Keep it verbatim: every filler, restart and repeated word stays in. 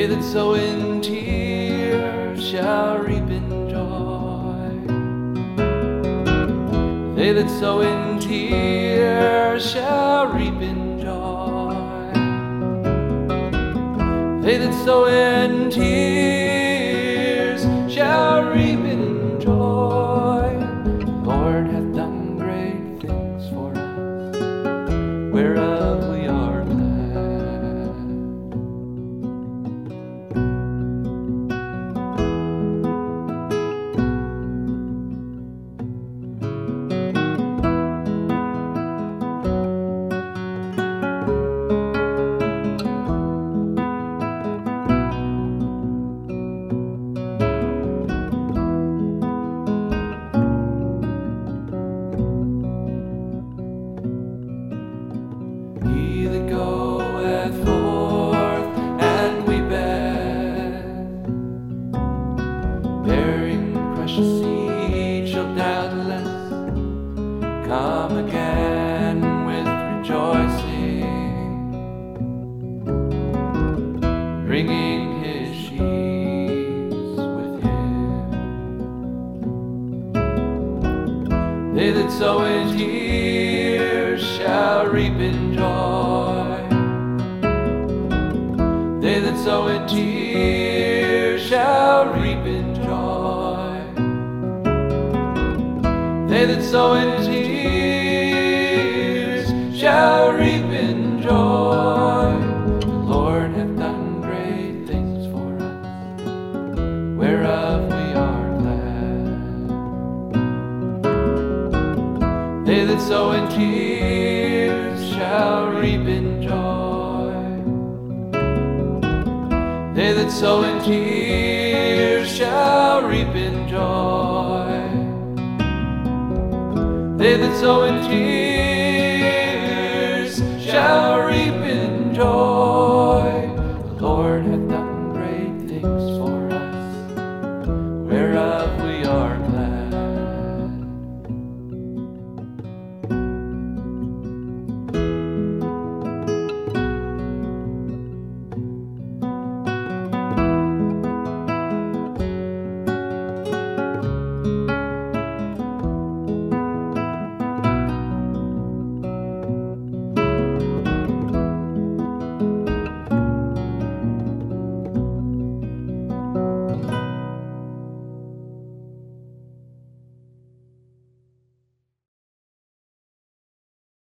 that sow in tears shall reap in joy. They that sow in tears shall reap in joy. They that sow in tears shall reap in joy. The Lord hath done great things for us, whereof we are glad. He that goeth forth and weepeth, bearing precious seed, shall doubtless come again with rejoicing, bringing his sheaves with him. They that sow in tears shall reap in joy. They that sow in tears shall reap in joy. They that sow in tears shall reap in joy. The Lord hath done great things for us, whereof we are glad. They that sow in tears shall reap in joy. They that sow in tears shall reap in joy. They that sow in tears shall